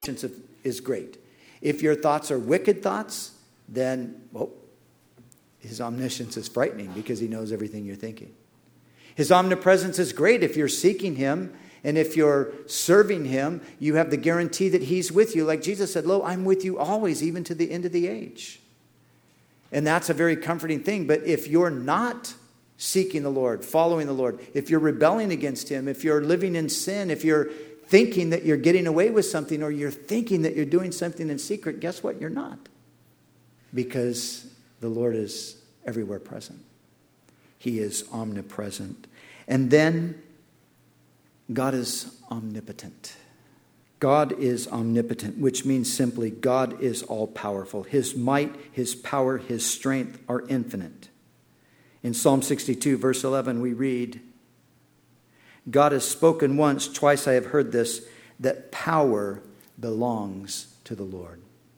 is great. If your thoughts are wicked thoughts, then, his omniscience is frightening because he knows everything you're thinking. His omnipresence is great if you're seeking him, and if you're serving him, you have the guarantee that he's with you. Like Jesus said, "Lo, I'm with you always, even to the end of the age." And that's a very comforting thing. But if you're not seeking the Lord, following the Lord, if you're rebelling against him, if you're living in sin, if you're thinking that you're getting away with something, or you're thinking that you're doing something in secret, guess what? You're not. Because the Lord is everywhere present. He is omnipresent. And then God is omnipotent. God is omnipotent, which means simply God is all-powerful. His might, his power, his strength are infinite. In Psalm 62, verse 11, we read, "God has spoken once, twice I have heard this, that power belongs to the Lord."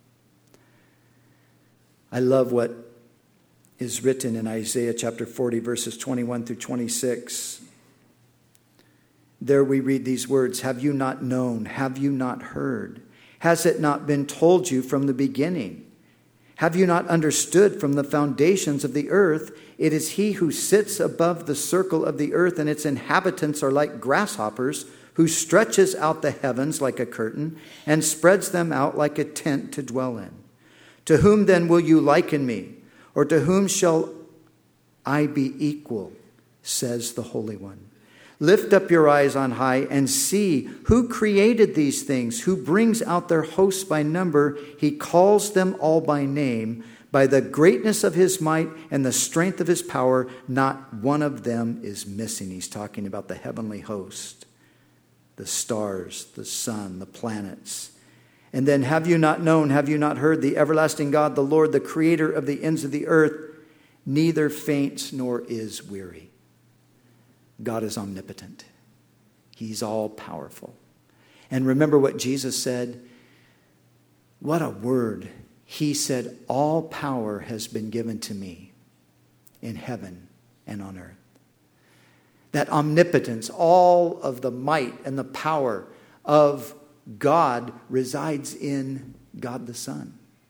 I love what is written in Isaiah chapter 40, verses 21 through 26. There we read these words, "Have you not known? Have you not heard? Has it not been told you from the beginning? Have you not understood from the foundations of the earth? It is he who sits above the circle of the earth, and its inhabitants are like grasshoppers, who stretches out the heavens like a curtain and spreads them out like a tent to dwell in. To whom then will you liken me? Or to whom shall I be equal? Says the Holy One. Lift up your eyes on high and see who created these things, who brings out their hosts by number. He calls them all by name. By the greatness of his might and the strength of his power, not one of them is missing." He's talking about the heavenly host, the stars, the sun, the planets. And then, "Have you not known, have you not heard? The everlasting God, the Lord, the creator of the ends of the earth, neither faints nor is weary." God is omnipotent. He's all powerful. And remember what Jesus said? What a word. He said, "All power has been given to me in heaven and on earth." That omnipotence, all of the might and the power of God resides in God the Son.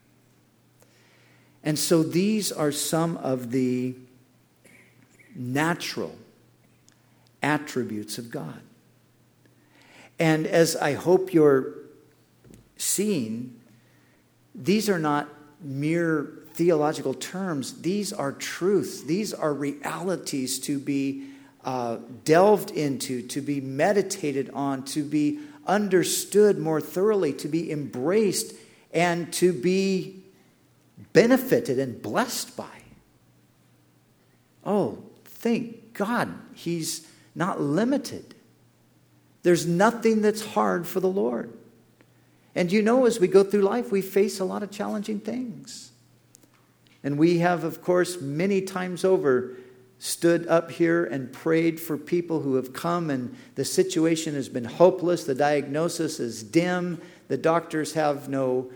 And so these are some of the natural attributes of God. And as I hope you're seeing, these are not mere theological terms. These are truths. These are realities to be delved into, to be meditated on, to be understood more thoroughly, to be embraced, and to be benefited and blessed by. Oh, thank God he's not limited. There's nothing that's hard for the Lord. And as we go through life, we face a lot of challenging things. And we have, of course, many times over stood up here and prayed for people who have come and the situation has been hopeless. The diagnosis is dim. The doctors have no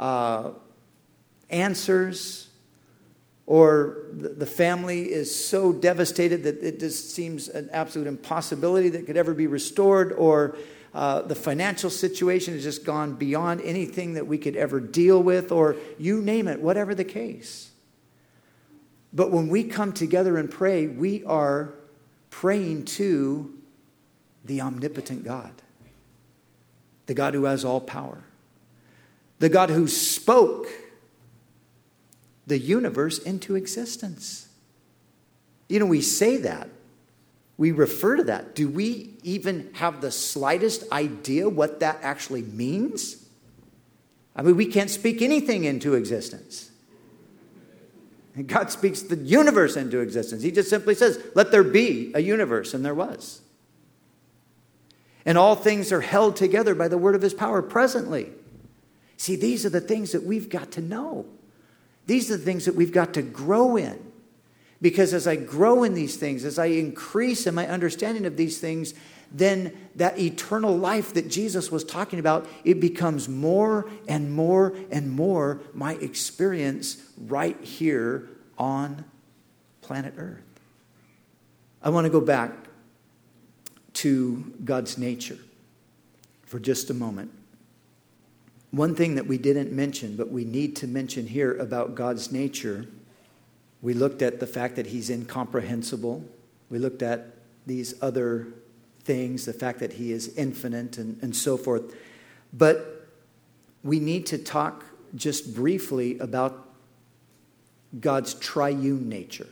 answers. Or the family is so devastated that it just seems an absolute impossibility that could ever be restored. Or the financial situation has just gone beyond anything that we could ever deal with. Or you name it, whatever the case. But when we come together and pray, we are praying to the omnipotent God. The God who has all power. The God who spoke the universe into existence. We say that. We refer to that. Do we even have the slightest idea what that actually means? We can't speak anything into existence. And God speaks the universe into existence. He just simply says, "Let there be a universe," and there was. And all things are held together by the word of his power presently. See, these are the things that we've got to know. These are the things that we've got to grow in. Because as I grow in these things, as I increase in my understanding of these things, then that eternal life that Jesus was talking about, it becomes more and more and more my experience right here on planet Earth. I want to go back to God's nature for just a moment. One thing that we didn't mention, but we need to mention here about God's nature, we looked at the fact that he's incomprehensible. We looked at these other things, the fact that he is infinite and so forth. But we need to talk just briefly about God's triune nature.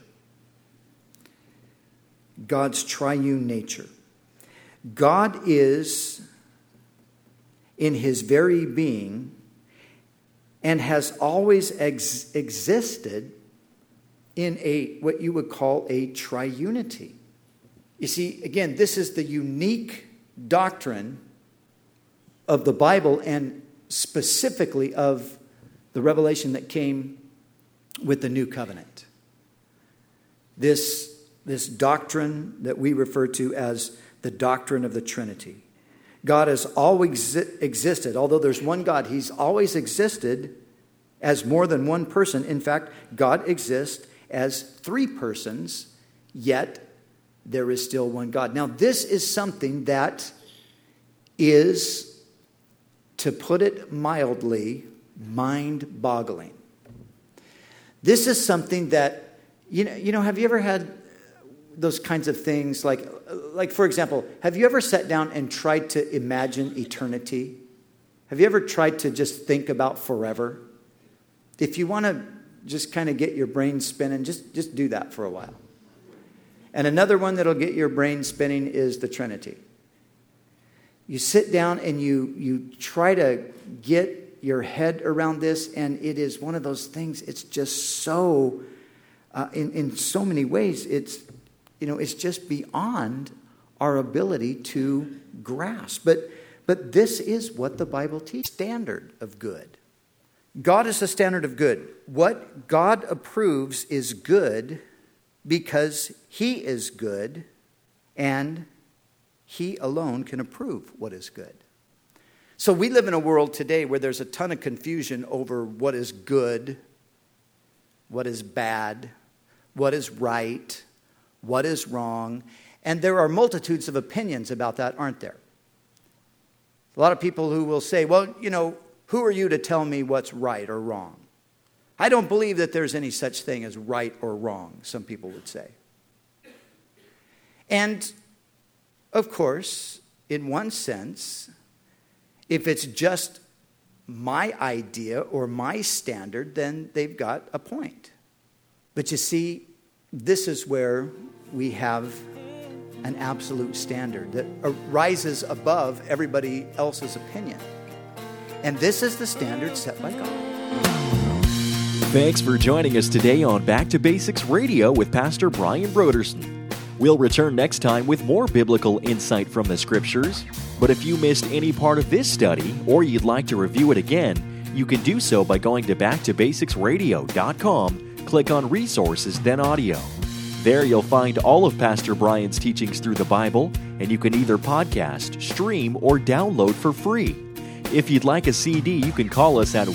God's triune nature. God is, in his very being, and has always existed in what you would call a triunity. You see, again, this is the unique doctrine of the Bible and specifically of the revelation that came with the new covenant. This doctrine that we refer to as the doctrine of the Trinity. God has always existed. Although there's one God, he's always existed as more than one person. In fact, God exists as three persons, yet there is still one God. Now, this is something that is, to put it mildly, mind-boggling. This is something that, you know, have you ever had those kinds of things? Like, for example, have you ever sat down and tried to imagine eternity? Have you ever tried to just think about forever? If you want to just kind of get your brain spinning, just do that for a while. And another one that'll get your brain spinning is the Trinity. You sit down and you try to get your head around this, and it is one of those things, it's just so, in so many ways, it's just beyond our ability to grasp. But this is what the Bible teaches. Standard of good. God is the standard of good. What God approves is good because he is good, and he alone can approve what is good. So we live in a world today where there's a ton of confusion over what is good, what is bad, what is right, what is wrong. And there are multitudes of opinions about that, aren't there? A lot of people who will say, well, who are you to tell me what's right or wrong? I don't believe that there's any such thing as right or wrong, some people would say. And, of course, in one sense, if it's just my idea or my standard, then they've got a point. But you see, this is where we have an absolute standard that rises above everybody else's opinion. And this is the standard set by God. Thanks for joining us today on Back to Basics Radio with Pastor Brian Brodersen. We'll return next time with more biblical insight from the Scriptures. But if you missed any part of this study or you'd like to review it again, you can do so by going to backtobasicsradio.com, click on Resources, then Audio. There you'll find all of Pastor Brian's teachings through the Bible, and you can either podcast, stream, or download for free. If you'd like a CD, you can call us at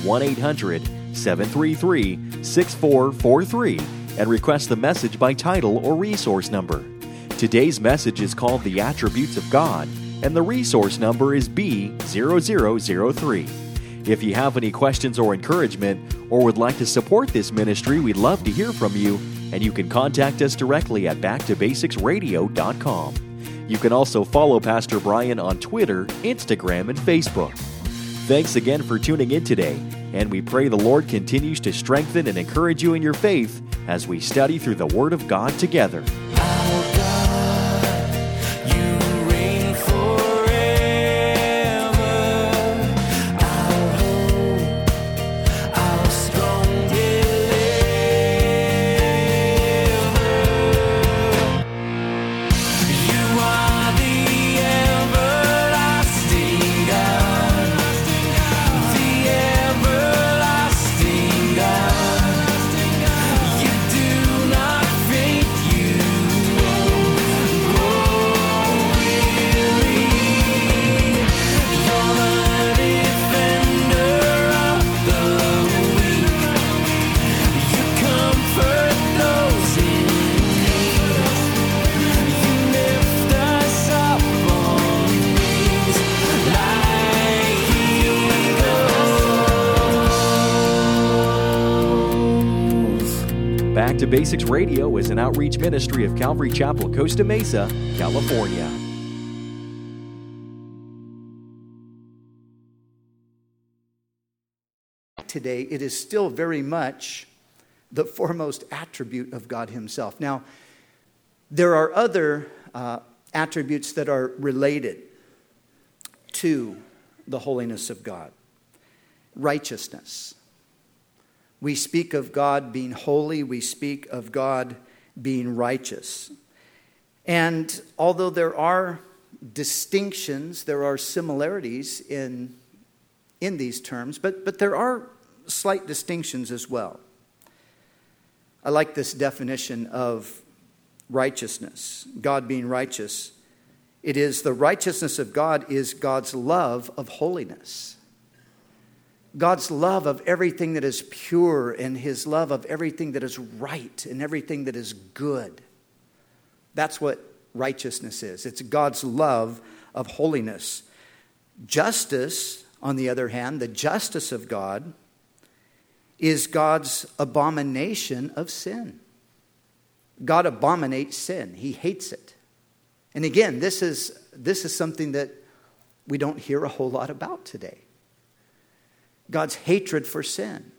1-800-733-6443 and request the message by title or resource number. Today's message is called The Attributes of God, and the resource number is B0003. If you have any questions or encouragement, or would like to support this ministry, we'd love to hear from you, and you can contact us directly at backtobasicsradio.com. You can also follow Pastor Brian on Twitter, Instagram, and Facebook. Thanks again for tuning in today, and we pray the Lord continues to strengthen and encourage you in your faith as we study through the Word of God together. You do not think you Back to Basics Radio is an outreach ministry of Calvary Chapel, Costa Mesa, California. Today, it is still very much the foremost attribute of God himself. Now, there are other attributes that are related to the holiness of God. Righteousness. We speak of God being holy. We speak of God being righteous. And although there are distinctions, there are similarities in these terms, but there are slight distinctions as well. I like this definition of righteousness, God being righteous. It is the righteousness of God is God's love of holiness. God's love of everything that is pure and his love of everything that is right and everything that is good. That's what righteousness is. It's God's love of holiness. Justice, on the other hand, the justice of God is God's abomination of sin. God abominates sin. He hates it. And again, this is something that we don't hear a whole lot about today. God's hatred for sin.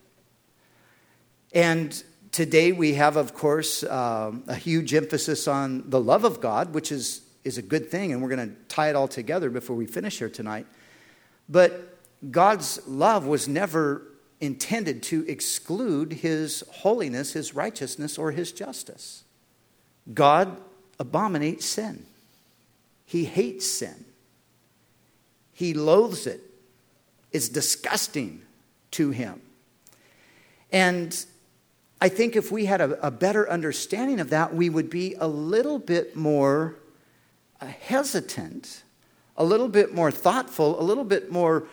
And today we have, of course, a huge emphasis on the love of God, which is a good thing, and we're going to tie it all together before we finish here tonight. But God's love was never intended to exclude his holiness, his righteousness, or his justice. God abominates sin. He hates sin. He loathes it. It's disgusting to him. And I think if we had a better understanding of that, we would be a little bit more hesitant, a little bit more thoughtful, a little bit more